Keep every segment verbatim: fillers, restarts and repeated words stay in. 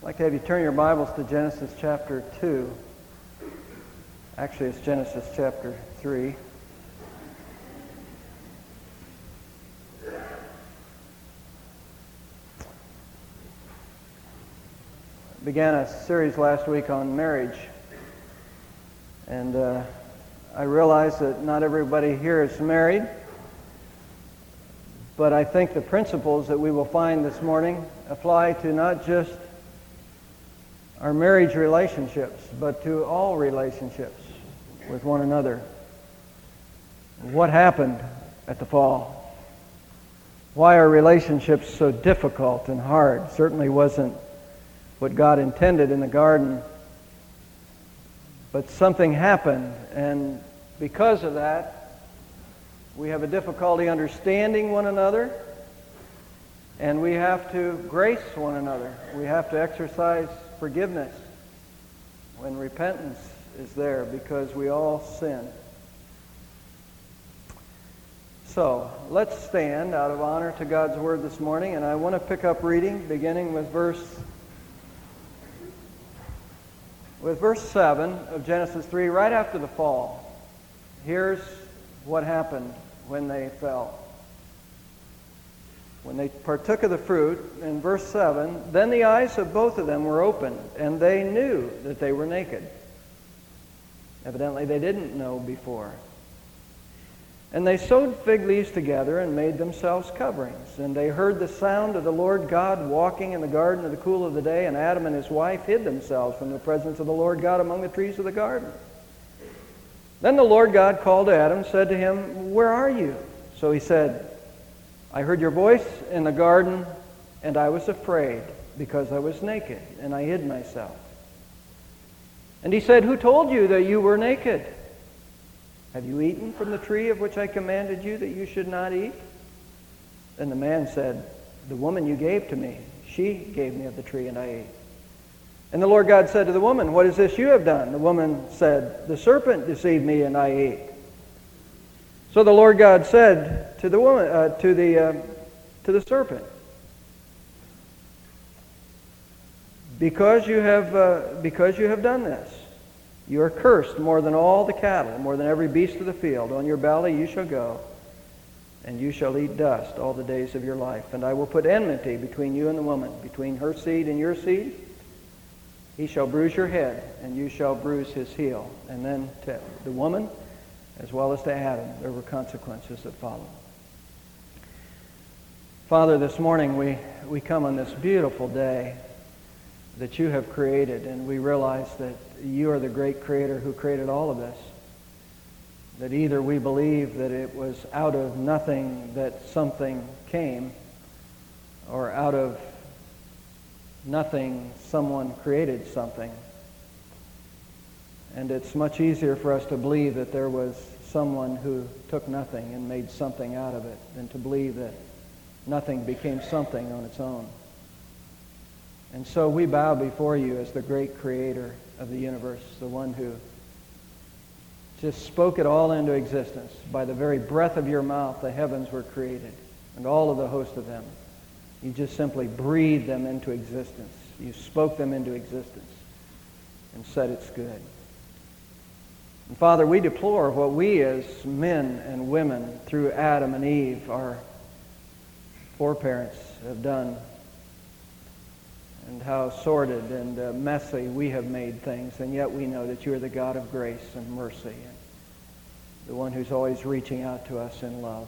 I'd like to have you turn your Bibles to Genesis chapter two. Actually, it's Genesis chapter three. Began a series last week on marriage. And uh, I realize that not everybody here is married. But I think the principles that we will find this morning apply to not just our marriage relationships, but to all relationships with one another. What happened at the fall? Why are relationships so difficult and hard? Certainly wasn't what God intended in the garden. But something happened, and because of that, we have a difficulty understanding one another, and we have to grace one another. We have to exercise forgiveness when repentance is there, because we all sin. So, let's stand out of honor to God's Word this morning, and I want to pick up reading beginning with verse with verse seven of Genesis three, right after the fall. Here's what happened when they fell. When they partook of the fruit, in verse seven, then the eyes of both of them were opened, and they knew that they were naked. Evidently, they didn't know before. And they sewed fig leaves together and made themselves coverings. And they heard the sound of the Lord God walking in the garden in the cool of the day, and Adam and his wife hid themselves from the presence of the Lord God among the trees of the garden. Then the Lord God called to Adam and said to him, "Where are you?" So he said, "I heard your voice in the garden, and I was afraid, because I was naked, and I hid myself." And he said, "Who told you that you were naked? Have you eaten from the tree of which I commanded you that you should not eat?" Then the man said, "The woman you gave to me, she gave me of the tree, and I ate." And the Lord God said to the woman, "What is this you have done?" The woman said, "The serpent deceived me, and I ate." So the Lord God said to the woman, uh, to the uh, to the serpent, "Because you have uh, because you have done this, you are cursed more than all the cattle, more than every beast of the field. On your belly you shall go, and you shall eat dust all the days of your life. And I will put enmity between you and the woman, between her seed and your seed. He shall bruise your head, and you shall bruise his heel." And then to the woman, as well as to Adam, there were consequences that followed. Father, this morning we, we come on this beautiful day that you have created, and we realize that you are the great creator who created all of this. That either we believe that it was out of nothing that something came, or out of nothing someone created something. And it's much easier for us to believe that there was someone who took nothing and made something out of it than to believe that nothing became something on its own. And so we bow before you as the great creator of the universe, the one who just spoke it all into existence. By the very breath of your mouth, the heavens were created, and all of the host of them. You just simply breathed them into existence. You spoke them into existence and said it's good. And Father, we deplore what we as men and women through Adam and Eve, our foreparents, have done, and how sordid and uh, messy we have made things. And yet we know that you are the God of grace and mercy, and the one who's always reaching out to us in love.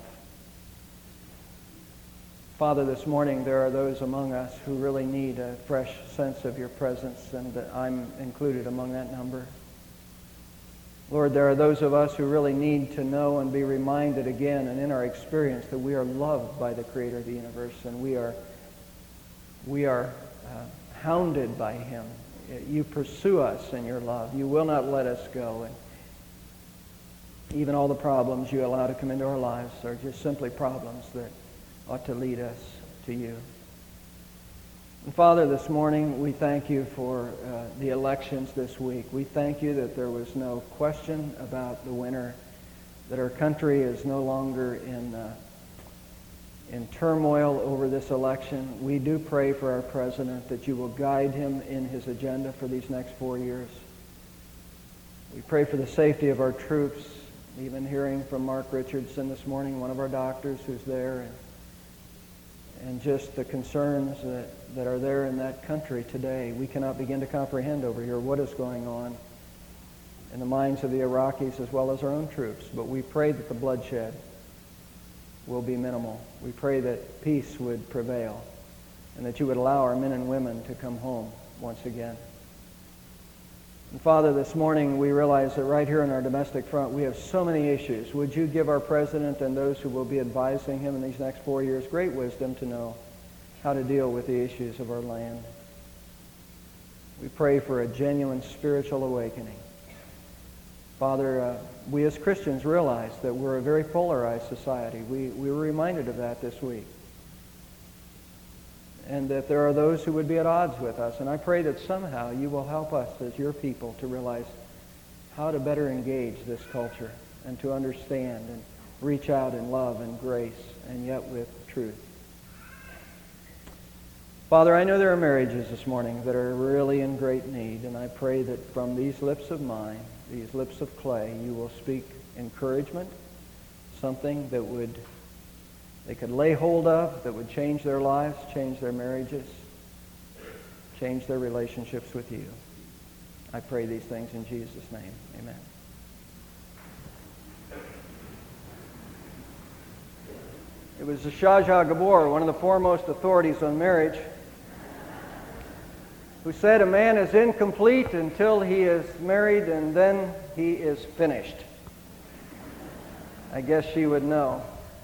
Father, this morning there are those among us who really need a fresh sense of your presence, and I'm included among that number. Lord, there are those of us who really need to know and be reminded again and in our experience that we are loved by the Creator of the universe, and we are we are uh, hounded by him. You pursue us in your love. You will not let us go. And even all the problems you allow to come into our lives are just simply problems that ought to lead us to you. And Father, this morning we thank you for uh, the elections this week. We thank you that there was no question about the winner, that our country is no longer in uh, in turmoil over this election. We do pray for our president that you will guide him in his agenda for these next four years. We pray for the safety of our troops, even hearing from Mark Richardson this morning, one of our doctors who's there, and, and just the concerns that, that are there in that country today. We cannot begin to comprehend over here what is going on in the minds of the Iraqis as well as our own troops. But we pray that the bloodshed will be minimal. We pray that peace would prevail and that you would allow our men and women to come home once again. And Father, this morning we realize that right here on our domestic front we have so many issues. Would you give our president and those who will be advising him in these next four years great wisdom to know how to deal with the issues of our land. We pray for a genuine spiritual awakening. Father, uh, we as Christians realize that we're a very polarized society. We, we were reminded of that this week. And that there are those who would be at odds with us. And I pray that somehow you will help us as your people to realize how to better engage this culture and to understand and reach out in love and grace and yet with truth. Father, I know there are marriages this morning that are really in great need, and I pray that from these lips of mine, these lips of clay, you will speak encouragement, something that would they could lay hold of, that would change their lives, change their marriages, change their relationships with you. I pray these things in Jesus' name. Amen. It was Zsa Gabor, one of the foremost authorities on marriage, who said a man is incomplete until he is married and then he is finished. I guess she would know.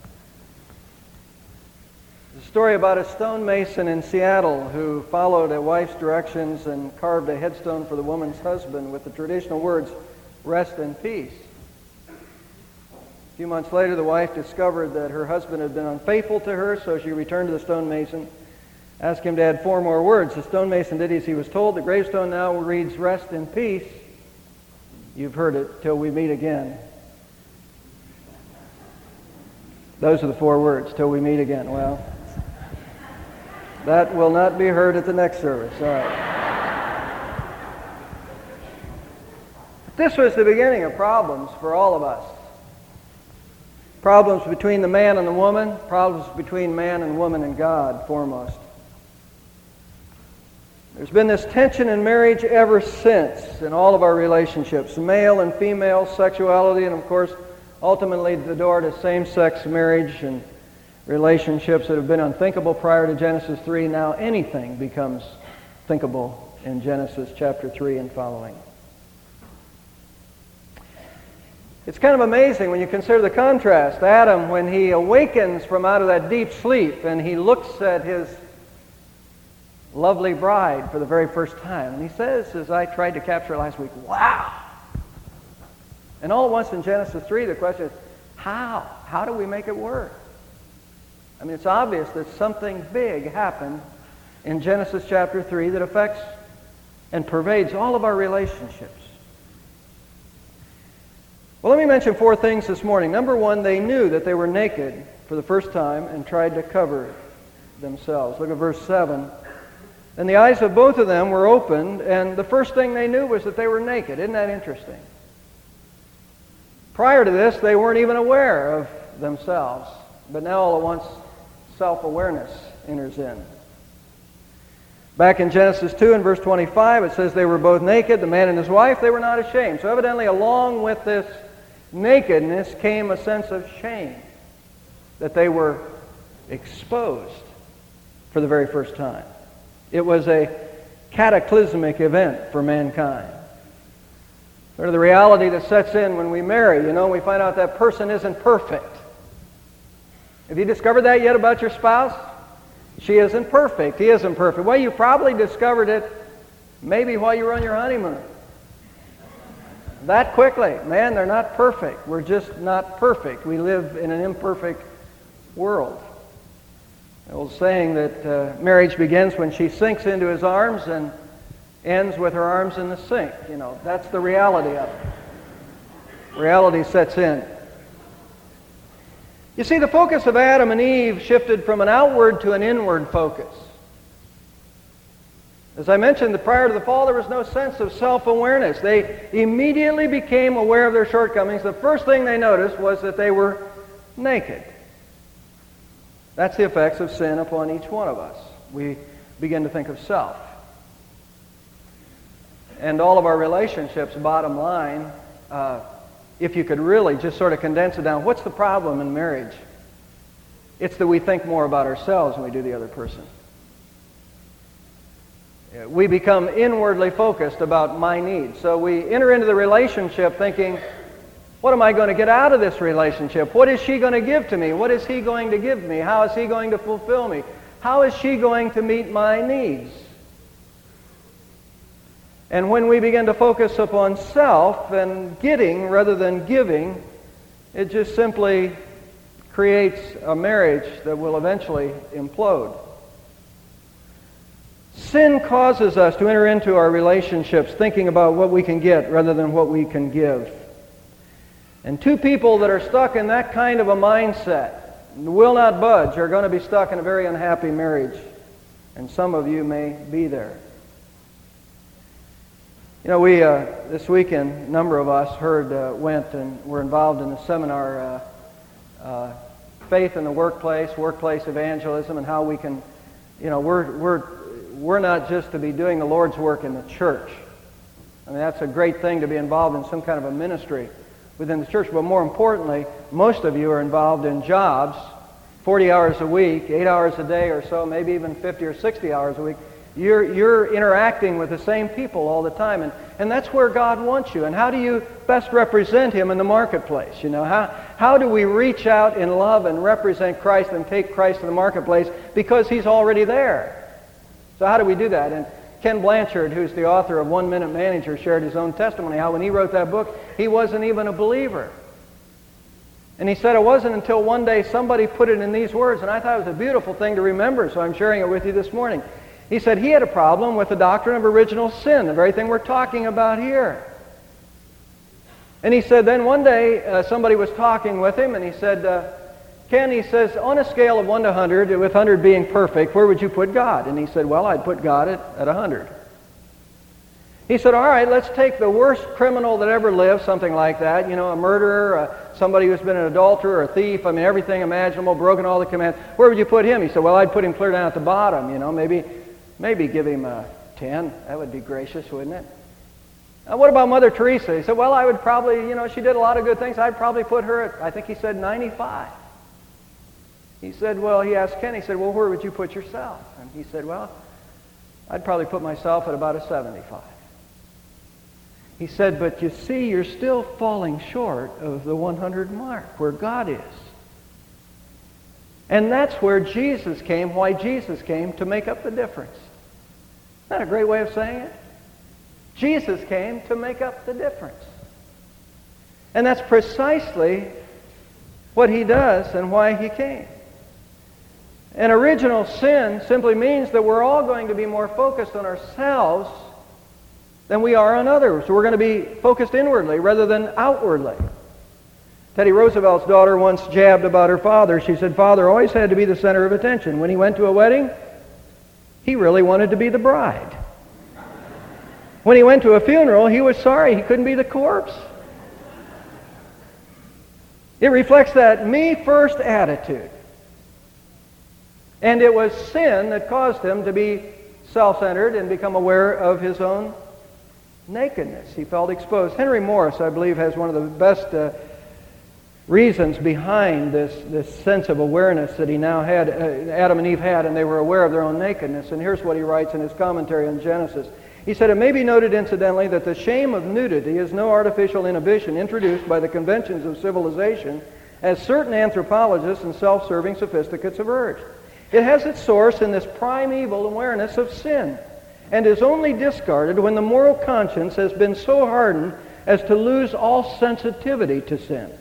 There's a story about a stonemason in Seattle who followed a wife's directions and carved a headstone for the woman's husband with the traditional words, "Rest in peace." A few months later, the wife discovered that her husband had been unfaithful to her, so she returned to the stonemason, asked him to add four more words. The stonemason did as he was told. The gravestone now reads, "Rest in peace." You've heard it, "Till we meet again." Those are the four words, "Till we meet again." Well, that will not be heard at the next service. All right. This was the beginning of problems for all of us. Problems between the man and the woman, problems between man and woman and God, foremost. There's been this tension in marriage ever since in all of our relationships, male and female sexuality, and of course, ultimately the door to same-sex marriage and relationships that have been unthinkable prior to Genesis three. Now anything becomes thinkable in Genesis chapter three and following. It's kind of amazing when you consider the contrast. Adam, when he awakens from out of that deep sleep and he looks at his lovely bride for the very first time, and he says, as I tried to capture last week, "Wow!" And all at once in Genesis three, the question is, how? How do we make it work? I mean, it's obvious that something big happened in Genesis chapter three that affects and pervades all of our relationships. Well, let me mention four things this morning. Number one, they knew that they were naked for the first time and tried to cover themselves. Look at verse seven. And the eyes of both of them were opened, and the first thing they knew was that they were naked. Isn't that interesting? Prior to this, they weren't even aware of themselves. But now all at once, self-awareness enters in. Back in Genesis two and verse twenty-five, it says they were both naked, the man and his wife. They were not ashamed. So evidently, along with this nakedness came a sense of shame, that they were exposed for the very first time. It was a cataclysmic event for mankind. Sort of the reality that sets in when we marry. You know, we find out that person isn't perfect. Have you discovered that yet about your spouse? She isn't perfect. He isn't perfect. Well, you probably discovered it maybe while you were on your honeymoon. That quickly. Man, they're not perfect. We're just not perfect. We live in an imperfect world. The old saying that uh, marriage begins when she sinks into his arms and ends with her arms in the sink. You know, that's the reality of it. Reality sets in. You see, the focus of Adam and Eve shifted from an outward to an inward focus. As I mentioned, prior to the fall, there was no sense of self-awareness. They immediately became aware of their shortcomings. The first thing they noticed was that they were naked. That's the effects of sin upon each one of us. We begin to think of self. And all of our relationships, bottom line, uh, if you could really just sort of condense it down, what's the problem in marriage? It's that we think more about ourselves than we do the other person. We become inwardly focused about my needs. So we enter into the relationship thinking, what am I going to get out of this relationship? What is she going to give to me? What is he going to give me? How is he going to fulfill me? How is she going to meet my needs? And when we begin to focus upon self and getting rather than giving, it just simply creates a marriage that will eventually implode. Sin causes us to enter into our relationships thinking about what we can get rather than what we can give. And two people that are stuck in that kind of a mindset, will not budge, are going to be stuck in a very unhappy marriage. And some of you may be there. You know, we, uh, this weekend, a number of us heard, uh, went and were involved in a seminar, uh, uh, Faith in the Workplace, Workplace Evangelism, and how we can, you know, we're, we're, we're not just to be doing the Lord's work in the church. I mean, that's a great thing to be involved in some kind of a ministry within the church, but more importantly, most of you are involved in jobs, forty hours a week, eight hours a day or so, maybe even fifty or sixty hours a week. You're, you're interacting with the same people all the time, and, and that's where God wants you. And how do you best represent Him in the marketplace? You know, how, how do we reach out in love and represent Christ and take Christ to the marketplace? Because He's already there. So how do we do that? And Ken Blanchard, who's the author of One Minute Manager, shared his own testimony, how when he wrote that book, he wasn't even a believer. And he said it wasn't until one day somebody put it in these words, and I thought it was a beautiful thing to remember, so I'm sharing it with you this morning. He said he had a problem with the doctrine of original sin, the very thing we're talking about here. And he said then one day uh, somebody was talking with him, and he said, uh, Ken, he says, on a scale of one to one hundred, with one hundred being perfect, where would you put God? And he said, well, I'd put God at, at one hundred. He said, all right, let's take the worst criminal that ever lived, something like that, you know, a murderer, uh, somebody who's been an adulterer, a thief, I mean, everything imaginable, broken all the commands. Where would you put him? He said, well, I'd put him clear down at the bottom, you know, maybe... Maybe give him a ten. That would be gracious, wouldn't it? Uh, what about Mother Teresa? He said, well, I would probably, you know, she did a lot of good things. I'd probably put her at, I think he said ninety-five. He said, well, he asked Ken, he said, well, where would you put yourself? And he said, well, I'd probably put myself at about a seventy-five. He said, but you see, you're still falling short of the one hundred mark, where God is. And that's where Jesus came, why Jesus came, to make up the difference. Isn't that a great way of saying it? Jesus came to make up the difference. And that's precisely what He does and why He came. And original sin simply means that we're all going to be more focused on ourselves than we are on others. We're going to be focused inwardly rather than outwardly. Teddy Roosevelt's daughter once jabbed about her father. She said, Father always had to be the center of attention. When he went to a wedding, he really wanted to be the bride. When he went to a funeral, he was sorry he couldn't be the corpse. It reflects that me-first attitude. And it was sin that caused him to be self-centered and become aware of his own nakedness. He felt exposed. Henry Morris, I believe, has one of the best uh, reasons behind this, this sense of awareness that he now had, uh, Adam and Eve had, and they were aware of their own nakedness. And here's what he writes in his commentary on Genesis. He said, it may be noted incidentally that the shame of nudity is no artificial inhibition introduced by the conventions of civilization, as certain anthropologists and self-serving sophisticates have urged. It has its source in this primeval awareness of sin, and is only discarded when the moral conscience has been so hardened as to lose all sensitivity to sin.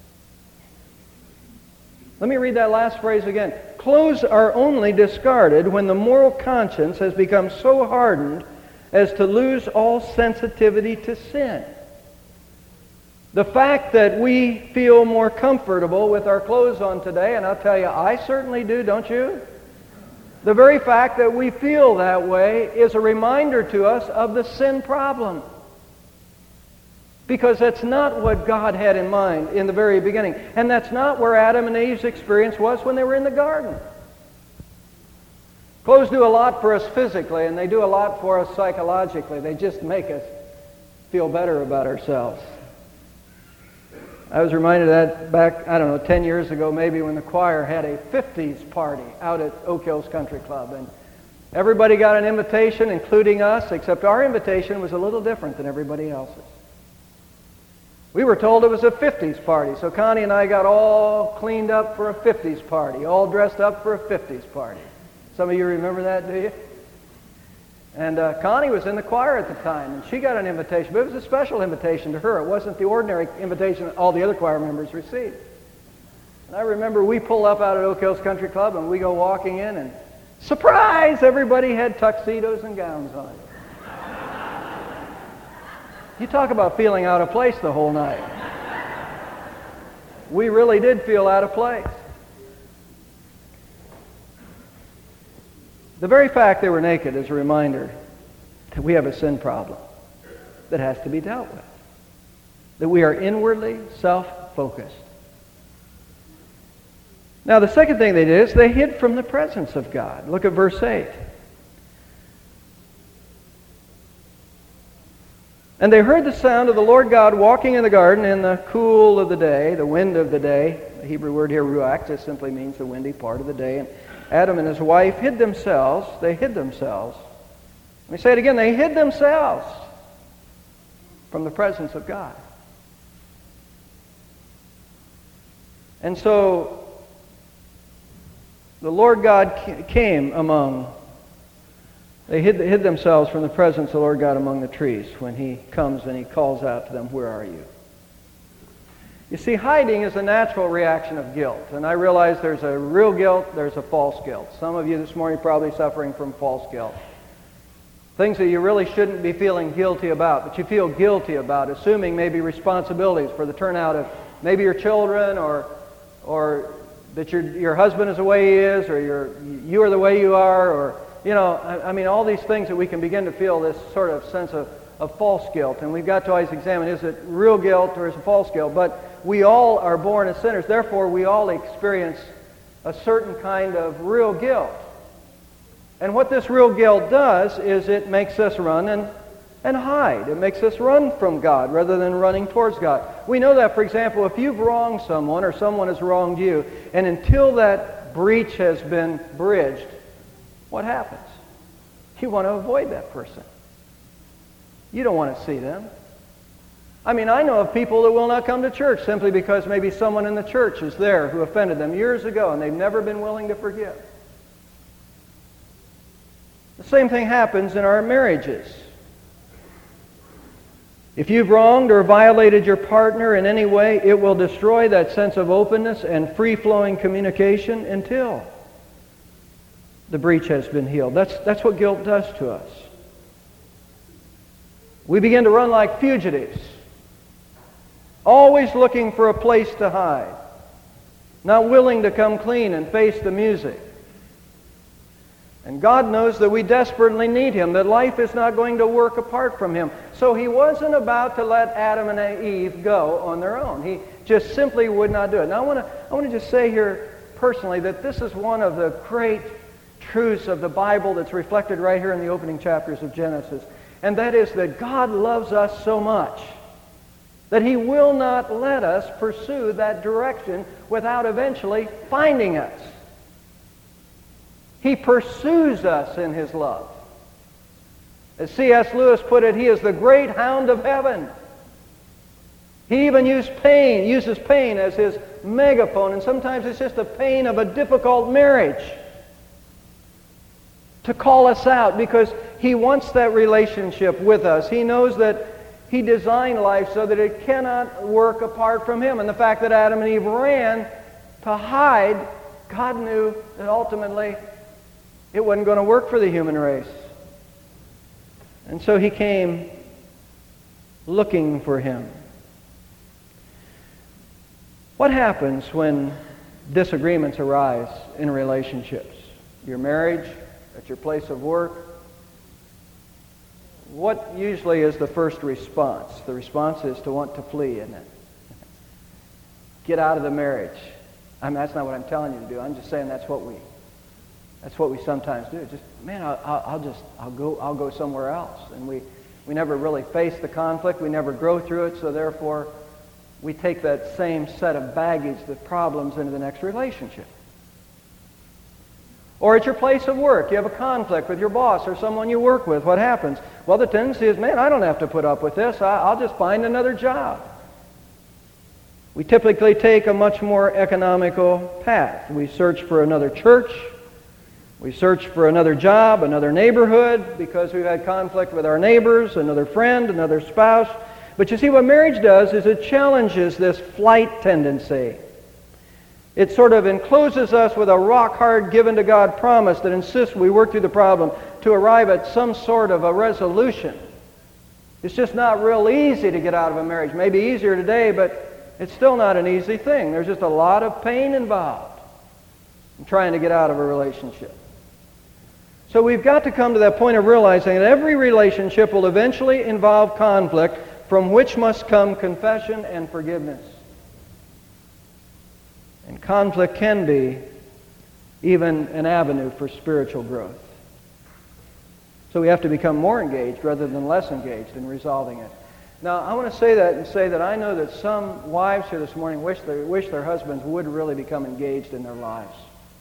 Let me read that last phrase again. Clothes are only discarded when the moral conscience has become so hardened as to lose all sensitivity to sin. The fact that we feel more comfortable with our clothes on today, and I'll tell you, I certainly do, don't you? The very fact that we feel that way is a reminder to us of the sin problem. Because that's not what God had in mind in the very beginning. And that's not where Adam and Eve's experience was when they were in the garden. Clothes do a lot for us physically, and they do a lot for us psychologically. They just make us feel better about ourselves. I was reminded of that back, I don't know, ten years ago maybe, when the choir had a fifties party out at Oak Hills Country Club. And everybody got an invitation, including us, except our invitation was a little different than everybody else's. We were told it was a fifties party, so Connie and I got all cleaned up for a fifties party, all dressed up for a fifties party. Some of you remember that, do you? And uh, Connie was in the choir at the time, and she got an invitation, but it was a special invitation to her. It wasn't the ordinary invitation that all the other choir members received. And I remember we pull up out at Oak Hills Country Club, and we go walking in, and surprise! Everybody had tuxedos and gowns on. You talk about feeling out of place the whole night. We really did feel out of place. The very fact they were naked is a reminder that we have a sin problem that has to be dealt with. That we are inwardly self-focused. Now, the second thing they did is they hid from the presence of God. Look at verse eight. And they heard the sound of the Lord God walking in the garden in the cool of the day, the wind of the day. The Hebrew word here, ruach, just simply means the windy part of the day. And Adam and his wife hid themselves. They hid themselves. Let me say it again. They hid themselves from the presence of God. And so the Lord God came among, they hid, hid themselves from the presence of the Lord God among the trees when He comes and He calls out to them, "Where are you?" You see, hiding is a natural reaction of guilt. And I realize there's a real guilt, there's a false guilt. Some of you this morning are probably suffering from false guilt. Things that you really shouldn't be feeling guilty about, but you feel guilty about, assuming maybe responsibilities for the turnout of maybe your children, or or that your your husband is the way he is, or your you are the way you are, or, you know, I, I mean, all these things that we can begin to feel this sort of sense of, of false guilt. And we've got to always examine, is it real guilt or is it false guilt? But we all are born as sinners. Therefore, we all experience a certain kind of real guilt. And what this real guilt does is it makes us run and, and hide. It makes us run from God rather than running towards God. We know that, for example, if you've wronged someone or someone has wronged you, and until that breach has been bridged, what happens? You want to avoid that person. You don't want to see them. I mean, I know of people that will not come to church simply because maybe someone in the church is there who offended them years ago and they've never been willing to forgive. The same thing happens in our marriages. If you've wronged or violated your partner in any way, it will destroy that sense of openness and free-flowing communication until the breach has been healed. That's, that's what guilt does to us. We begin to run like fugitives, always looking for a place to hide, not willing to come clean and face the music. And God knows that we desperately need Him, that life is not going to work apart from Him. So He wasn't about to let Adam and Eve go on their own. He just simply would not do it. Now I want to I want to just say here personally that this is one of the great truths of the Bible that's reflected right here in the opening chapters of Genesis. And that is that God loves us so much that He will not let us pursue that direction without eventually finding us. He pursues us in His love. As C S Lewis put it, He is the great hound of heaven. He even used pain, uses pain as His megaphone, and sometimes it's just the pain of a difficult marriage to call us out, because He wants that relationship with us. He knows that He designed life so that it cannot work apart from Him. And the fact that Adam and Eve ran to hide, God knew that ultimately it wasn't going to work for the human race. And so He came looking for him. What happens when disagreements arise in relationships? Your marriage, at your place of work? What usually is the first response? The response is to want to flee, isn't it? Get out of the marriage. I mean, that's not what I'm telling you to do. I'm just saying that's what we, that's what we sometimes do. Just, man, I'll, I'll just, I'll go, I'll go somewhere else. And we, we never really face the conflict. We never grow through it. So therefore, we take that same set of baggage, the problems, into the next relationship. Or at your place of work, you have a conflict with your boss or someone you work with. What happens? Well, the tendency is, man, I don't have to put up with this. I, I'll just find another job. We typically take a much more economical path. We search for another church. We search for another job, another neighborhood, because we've had conflict with our neighbors, another friend, another spouse. But you see, what marriage does is it challenges this flight tendency. It sort of encloses us with a rock-hard given-to-God promise that insists we work through the problem to arrive at some sort of a resolution. It's just not real easy to get out of a marriage. Maybe easier today, but it's still not an easy thing. There's just a lot of pain involved in trying to get out of a relationship. So we've got to come to that point of realizing that every relationship will eventually involve conflict, from which must come confession and forgiveness. And conflict can be even an avenue for spiritual growth. So we have to become more engaged rather than less engaged in resolving it. Now, I want to say that and say that I know that some wives here this morning wish their, wish their husbands would really become engaged in their lives.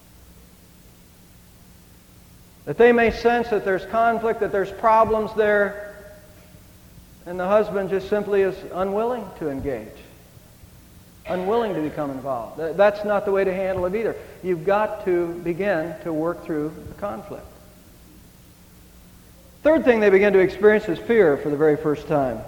That they may sense that there's conflict, that there's problems there, and the husband just simply is unwilling to engage. Unwilling to become involved. That's not the way to handle it either. You've got to begin to work through the conflict. Third thing they begin to experience is fear for the very first time.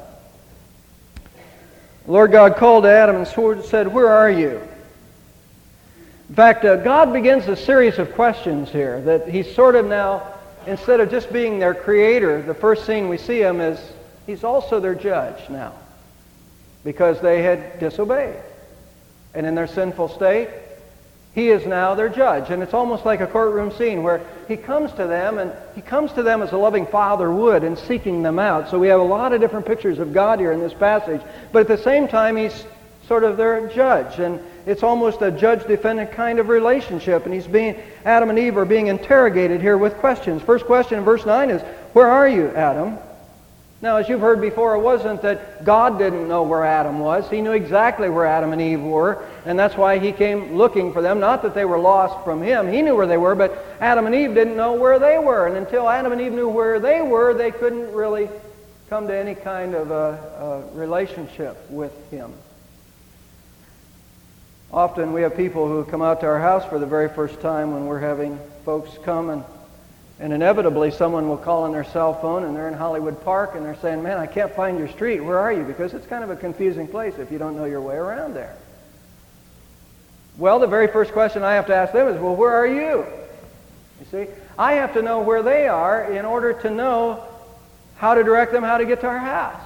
The Lord God called to Adam and said, "Where are you?" In fact, uh, God begins a series of questions here that He's sort of now, instead of just being their creator, the first scene we see Him is He's also their judge now, because they had disobeyed. And in their sinful state, He is now their judge. And it's almost like a courtroom scene where He comes to them, and He comes to them as a loving Father would in seeking them out. So we have a lot of different pictures of God here in this passage. But at the same time, He's sort of their judge. And it's almost a judge-defendant kind of relationship. And He's being, Adam and Eve are being interrogated here with questions. First question in verse nine is, "Where are you, Adam?" Now, as you've heard before, it wasn't that God didn't know where Adam was. He knew exactly where Adam and Eve were, and that's why He came looking for them. Not that they were lost from Him. He knew where they were, but Adam and Eve didn't know where they were. And until Adam and Eve knew where they were, they couldn't really come to any kind of a, a relationship with Him. Often we have people who come out to our house for the very first time when we're having folks come, and And inevitably, someone will call on their cell phone, and they're in Hollywood Park, and they're saying, "Man, I can't find your street. Where are you?" Because it's kind of a confusing place if you don't know your way around there. Well, the very first question I have to ask them is, well, where are you? You see, I have to know where they are in order to know how to direct them how to get to our house.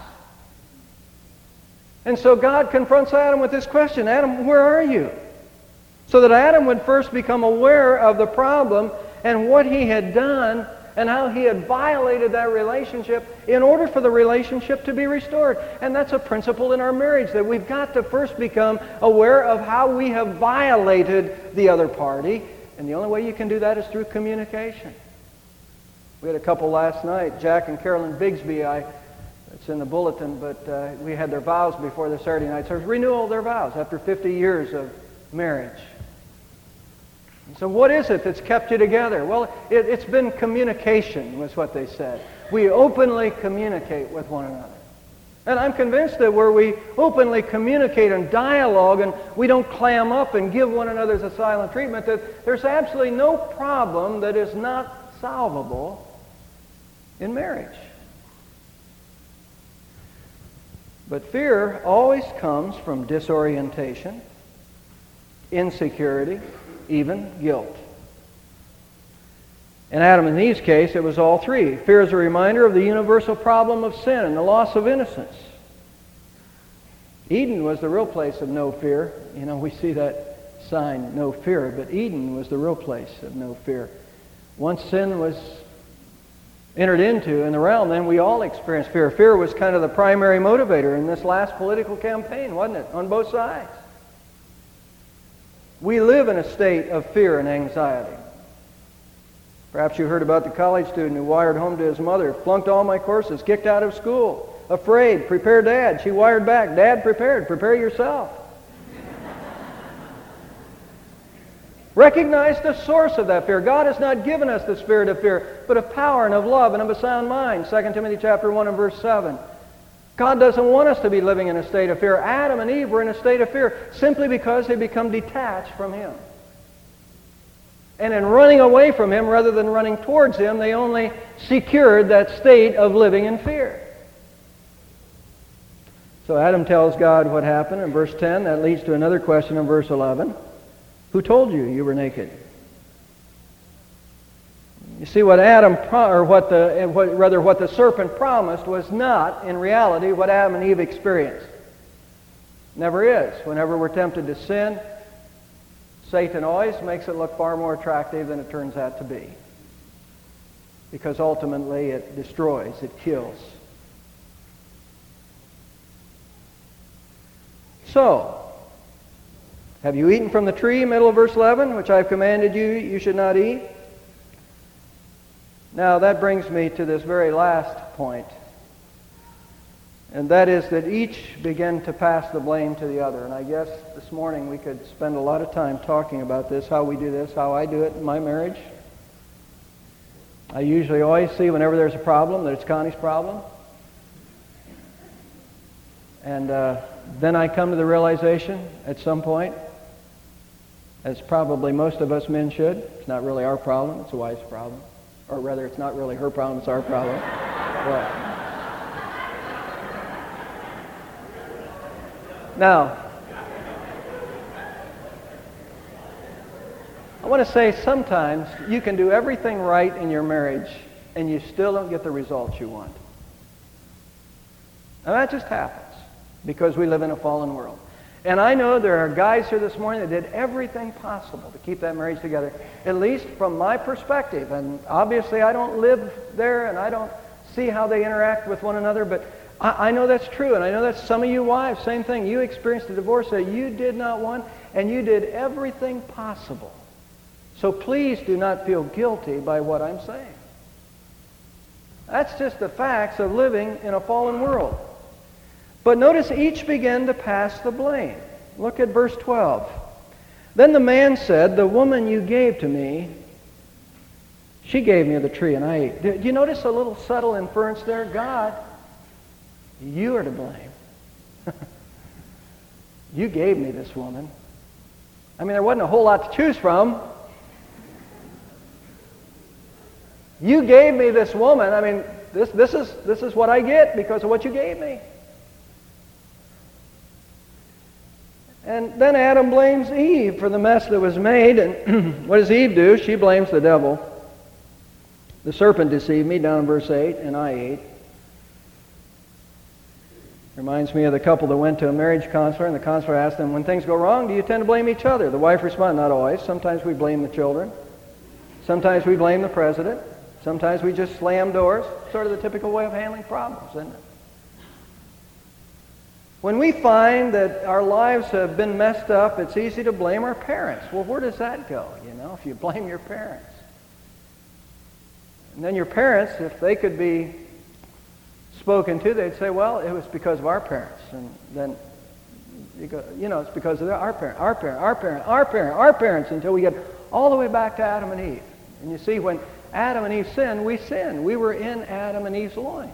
And so God confronts Adam with this question, "Adam, where are you?" So that Adam would first become aware of the problem and what he had done and how he had violated that relationship in order for the relationship to be restored. And that's a principle in our marriage, that we've got to first become aware of how we have violated the other party. And the only way you can do that is through communication. We had a couple last night, Jack and Carolyn Bigsby. I, it's in the bulletin, but uh, we had their vows before the Saturday night service. Renewal of their vows after fifty years of marriage. So what is it that's kept you together? Well, it, it's been communication, was what they said. We openly communicate with one another. And I'm convinced that where we openly communicate and dialogue and we don't clam up and give one another a silent treatment, that there's absolutely no problem that is not solvable in marriage. But fear always comes from disorientation, insecurity, even guilt. In Adam and Eve's case, it was all three. Fear is a reminder of the universal problem of sin and the loss of innocence. Eden was the real place of no fear. You know, we see that sign, no fear, but Eden was the real place of no fear. Once sin was entered into in the realm, then we all experienced fear. Fear was kind of the primary motivator in this last political campaign, wasn't it? On both sides. We live in a state of fear and anxiety. Perhaps you heard about the college student who wired home to his mother, flunked all my courses, kicked out of school, afraid, prepare Dad. She wired back, Dad prepared, prepare yourself. Recognize the source of that fear. God has not given us the spirit of fear, but of power and of love and of a sound mind. Second Timothy chapter one and verse seven. God doesn't want us to be living in a state of fear. Adam and Eve were in a state of fear simply because they become detached from Him. And in running away from Him rather than running towards Him, they only secured that state of living in fear. So Adam tells God what happened in verse ten. That leads to another question in verse eleven. Who told you you were naked? You see, what Adam, pro- or what the, what, rather what the serpent promised was not, in reality, what Adam and Eve experienced. Never is. Whenever we're tempted to sin, Satan always makes it look far more attractive than it turns out to be. Because ultimately it destroys, it kills. So, have you eaten from the tree, middle of verse eleven, which I've commanded you, you should not eat? Now that brings me to this very last point. And that is that each began to pass the blame to the other. And I guess this morning we could spend a lot of time talking about this, how we do this, how I do it in my marriage. I usually always see whenever there's a problem that it's Connie's problem. And uh, then I come to the realization at some point, as probably most of us men should, it's not really our problem, it's a wife's problem. Or rather, it's not really her problem, it's our problem. Well, now, I want to say sometimes you can do everything right in your marriage and you still don't get the results you want. And that just happens because we live in a fallen world. And I know there are guys here this morning that did everything possible to keep that marriage together, at least from my perspective. And obviously I don't live there and I don't see how they interact with one another, but I, I know that's true. And I know that's some of you wives, same thing. You experienced a divorce that you did not want, and you did everything possible. So please do not feel guilty by what I'm saying. That's just the facts of living in a fallen world. But notice each began to pass the blame. Look at verse twelve. Then the man said, the woman you gave to me, she gave me of the tree and I ate. Do you notice a little subtle inference there? God, you are to blame. You gave me this woman. I mean, there wasn't a whole lot to choose from. You gave me this woman. I mean, this, this, is, this is what I get because of what you gave me. And then Adam blames Eve for the mess that was made. And what does Eve do? She blames the devil. The serpent deceived me, down in verse eight, and I ate. Reminds me of the couple that went to a marriage counselor, and the counselor asked them, when things go wrong, do you tend to blame each other? The wife responded, not always. Sometimes we blame the children. Sometimes we blame the president. Sometimes we just slam doors. Sort of the typical way of handling problems, isn't it? When we find that our lives have been messed up, it's easy to blame our parents. Well, where does that go, you know, if you blame your parents? And then your parents, if they could be spoken to, they'd say, well, it was because of our parents. And then, you go, you know, it's because of our parent, our parent, our parent, our parent, our parents, until we get all the way back to Adam and Eve. And you see, when Adam and Eve sinned, we sinned. We were in Adam and Eve's loins.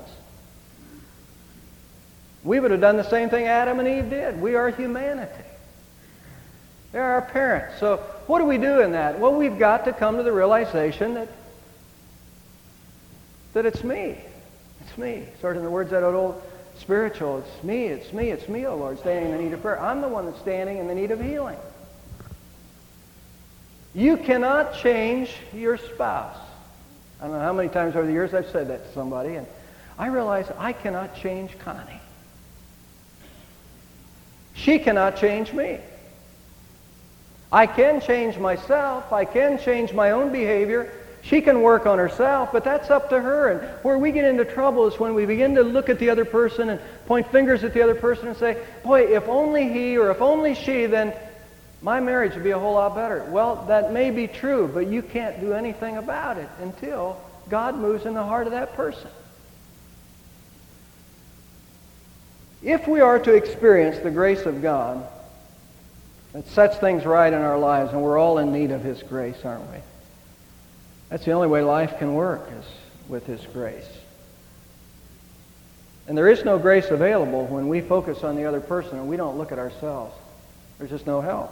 We would have done the same thing Adam and Eve did. We are humanity. They're our parents. So what do we do in that? Well, we've got to come to the realization that, that it's me. It's me. Sort of in the words of that old spiritual, it's me, it's me, it's me, O Lord, standing in the need of prayer. I'm the one that's standing in the need of healing. You cannot change your spouse. I don't know how many times over the years I've said that to somebody, and I realize I cannot change Connie. She cannot change me. I can change myself. I can change my own behavior. She can work on herself, but that's up to her. And where we get into trouble is when we begin to look at the other person and point fingers at the other person and say, boy, if only he or if only she, then my marriage would be a whole lot better. Well, that may be true, but you can't do anything about it until God moves in the heart of that person. If we are to experience the grace of God that sets things right in our lives, and we're all in need of His grace, aren't we? That's the only way life can work, is with His grace. And there is no grace available when we focus on the other person and we don't look at ourselves. There's just no help.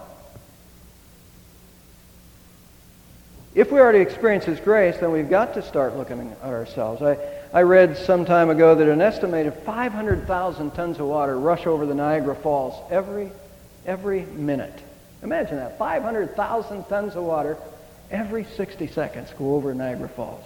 If we are to experience His grace, then we've got to start looking at ourselves. I, I read some time ago that an estimated five hundred thousand tons of water rush over the Niagara Falls every, every minute. Imagine that, five hundred thousand tons of water every sixty seconds go over Niagara Falls.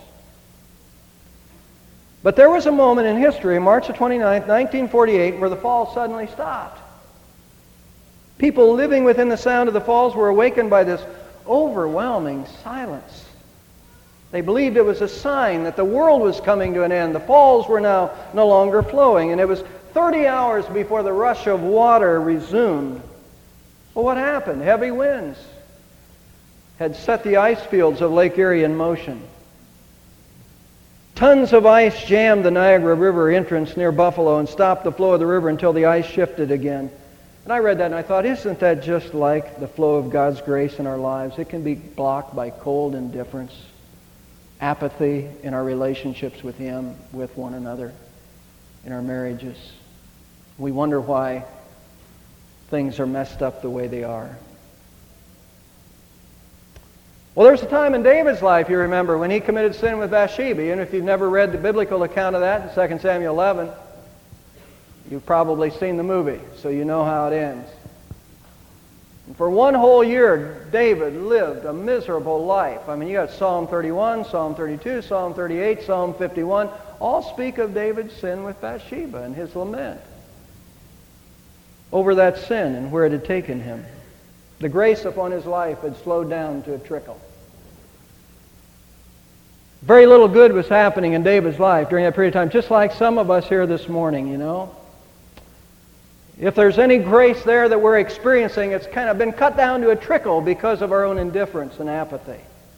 But there was a moment in history, March the twenty-ninth, nineteen forty-eight, where the falls suddenly stopped. People living within the sound of the falls were awakened by this overwhelming silence. They believed it was a sign that the world was coming to an end. The falls were now no longer flowing, and it was thirty hours before the rush of water resumed. Well, what happened? Heavy winds had set the ice fields of Lake Erie in motion. Tons of ice jammed the Niagara River entrance near Buffalo and stopped the flow of the river until the ice shifted again. And I read that and I thought, isn't that just like the flow of God's grace in our lives? It can be blocked by cold indifference, apathy in our relationships with Him, with one another, in our marriages. We wonder why things are messed up the way they are. Well, there's a time in David's life, you remember, when he committed sin with Bathsheba. And if you've never read the biblical account of that in Second Samuel eleven, you've probably seen the movie, so you know how it ends. And for one whole year, David lived a miserable life. I mean, you got Psalm thirty-one, Psalm thirty-two, Psalm thirty-eight, Psalm fifty-one. All speak of David's sin with Bathsheba and his lament over that sin and where it had taken him. The grace upon his life had slowed down to a trickle. Very little good was happening in David's life during that period of time, just like some of us here this morning, you know. If there's any grace there that we're experiencing, it's kind of been cut down to a trickle because of our own indifference and apathy.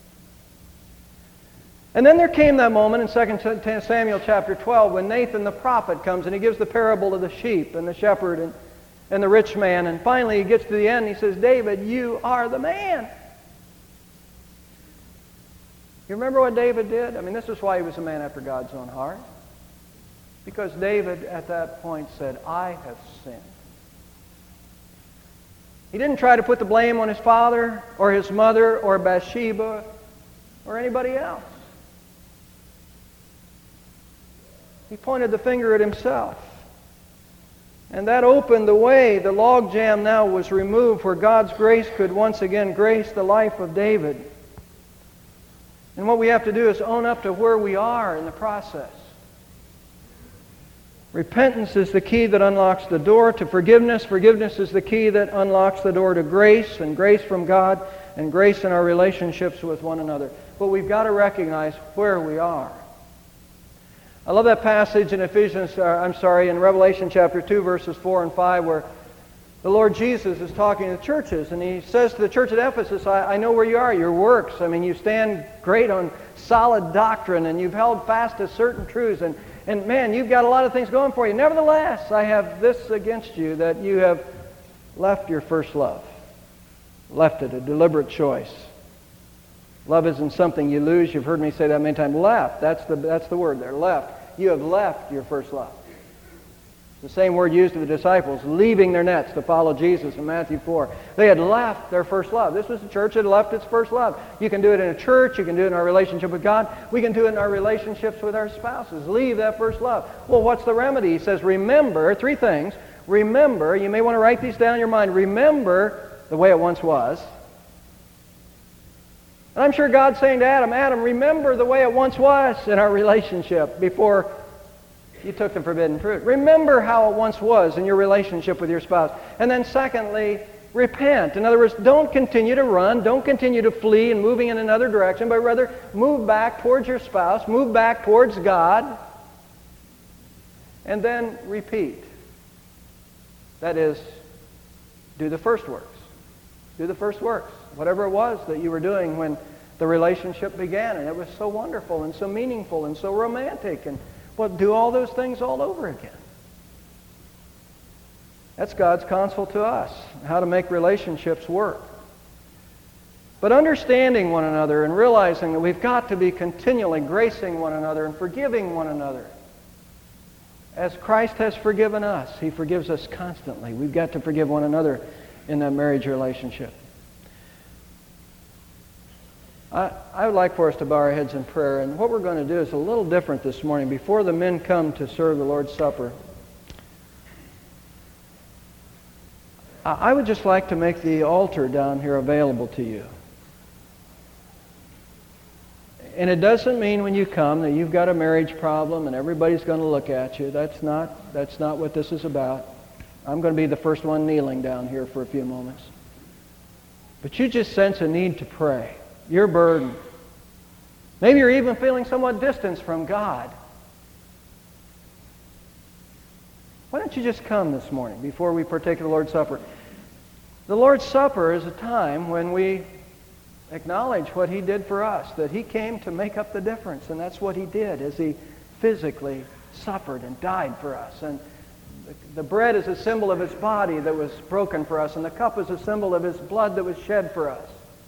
And then there came that moment in Second Samuel chapter twelve when Nathan the prophet comes and he gives the parable of the sheep and the shepherd and, and the rich man. And finally he gets to the end and he says, David, you are the man. You remember what David did? I mean, this is why he was a man after God's own heart. Because David at that point said, I have sinned. He didn't try to put the blame on his father or his mother or Bathsheba or anybody else. He pointed the finger at himself. And that opened the way. The logjam now was removed where God's grace could once again grace the life of David. And what we have to do is own up to where we are in the process. Repentance is the key that unlocks the door to forgiveness. Forgiveness is the key that unlocks the door to grace, and grace from God, and grace in our relationships with one another. But we've got to recognize where we are. I love that passage in Ephesians, uh, I'm sorry, in Revelation chapter two, verses four and five, where the Lord Jesus is talking to the churches, and He says to the church at Ephesus, I, I know where you are, your works. I mean, you stand great on solid doctrine, and you've held fast to certain truths, and And man, you've got a lot of things going for you. Nevertheless, I have this against you, that you have left your first love. Left it, a deliberate choice. Love isn't something you lose. You've heard me say that many times. Left, that's the, that's the word there, left. You have left your first love. The same word used of the disciples, leaving their nets to follow Jesus in Matthew four. They had left their first love. This was the church that had left its first love. You can do it in a church. You can do it in our relationship with God. We can do it in our relationships with our spouses. Leave that first love. Well, what's the remedy? He says, remember, three things. Remember, you may want to write these down in your mind. Remember the way it once was. And I'm sure God's saying to Adam, Adam, remember the way it once was in our relationship before You took the forbidden fruit. Remember how it once was in your relationship with your spouse. And then secondly, repent. In other words, don't continue to run, don't continue to flee and moving in another direction, but rather move back towards your spouse, move back towards God, and then repeat. That is, do the first works. Do the first works. Whatever it was that you were doing when the relationship began, and it was so wonderful and so meaningful and so romantic, and well, do all those things all over again. That's God's counsel to us, how to make relationships work. But understanding one another and realizing that we've got to be continually gracing one another and forgiving one another. As Christ has forgiven us, He forgives us constantly. We've got to forgive one another in that marriage relationship. I, I would like for us to bow our heads in prayer, and what we're going to do is a little different this morning. Before the men come to serve the Lord's Supper, I, I would just like to make the altar down here available to you. And it doesn't mean when you come that you've got a marriage problem and everybody's going to look at you. That's not, that's not what this is about. I'm going to be the first one kneeling down here for a few moments. But you just sense a need to pray. Your burden. Maybe you're even feeling somewhat distanced from God. Why don't you just come this morning before we partake of the Lord's Supper? The Lord's Supper is a time when we acknowledge what He did for us, that He came to make up the difference, and that's what He did as He physically suffered and died for us. And the bread is a symbol of His body that was broken for us, and the cup is a symbol of His blood that was shed for us.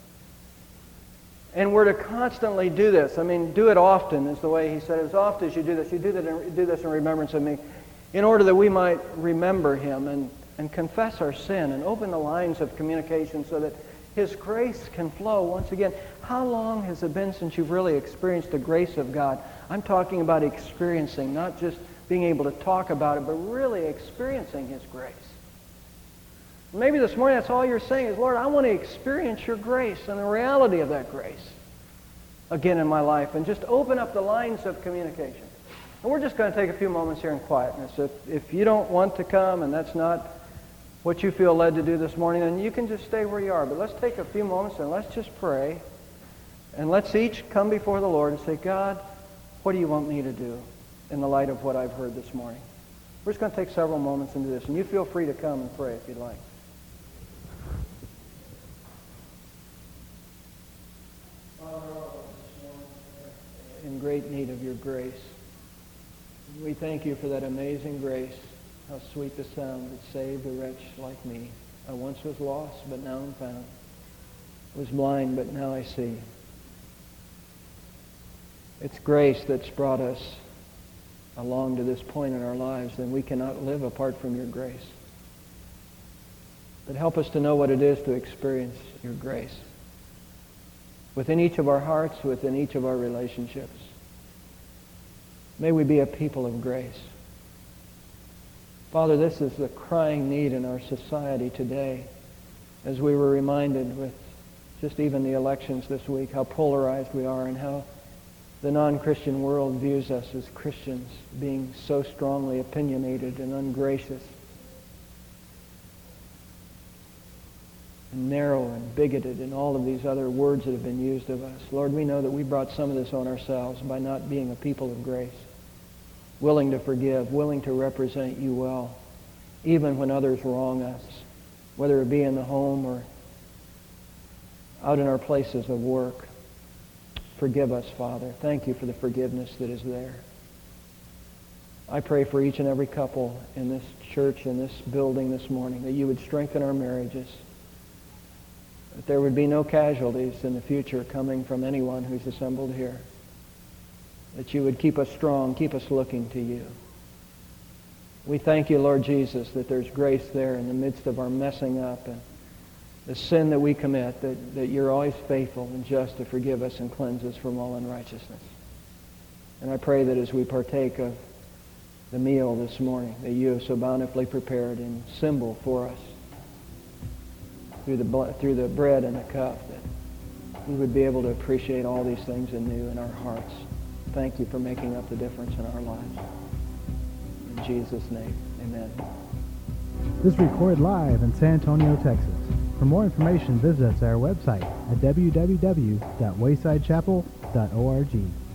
And we're to constantly do this. I mean, do it often is the way He said. As often as you do this, you do, that in, do this in remembrance of me, in order that we might remember Him and, and confess our sin and open the lines of communication so that His grace can flow once again. How long has it been since you've really experienced the grace of God? I'm talking about experiencing, not just being able to talk about it, but really experiencing His grace. Maybe this morning that's all you're saying is, Lord, I want to experience your grace and the reality of that grace again in my life, and just open up the lines of communication. And we're just going to take a few moments here in quietness. If, if you don't want to come and that's not what you feel led to do this morning, then you can just stay where you are. But let's take a few moments and let's just pray. And let's each come before the Lord and say, God, what do you want me to do in the light of what I've heard this morning? We're just going to take several moments into this. And you feel free to come and pray if you'd like. In great need of your grace. We thank you for that amazing grace. How sweet the sound that saved a wretch like me. I once was lost, but now I'm found. I was blind, but now I see. It's grace that's brought us along to this point in our lives, and we cannot live apart from your grace. But help us to know what it is to experience your grace within each of our hearts, within each of our relationships. May we be a people of grace. Father, this is the crying need in our society today, as we were reminded with just even the elections this week, how polarized we are and how the non-Christian world views us as Christians being so strongly opinionated and ungracious and narrow and bigoted and all of these other words that have been used of us. Lord, we know that we brought some of this on ourselves by not being a people of grace, willing to forgive, willing to represent you well, even when others wrong us, whether it be in the home or out in our places of work. Forgive us, Father. Thank you for the forgiveness that is there. I pray for each and every couple in this church, in this building this morning, that you would strengthen our marriages, that there would be no casualties in the future coming from anyone who's assembled here, that you would keep us strong, keep us looking to you. We thank you, Lord Jesus, that there's grace there in the midst of our messing up and the sin that we commit, that, that you're always faithful and just to forgive us and cleanse us from all unrighteousness. And I pray that as we partake of the meal this morning that you have so bountifully prepared in symbol for us through the, blood, through the bread and the cup, that we would be able to appreciate all these things anew in our hearts. Thank you for making up the difference in our lives. In Jesus' name, amen. This is recorded live in San Antonio, Texas. For more information, visit us at our website at w w w dot wayside chapel dot org.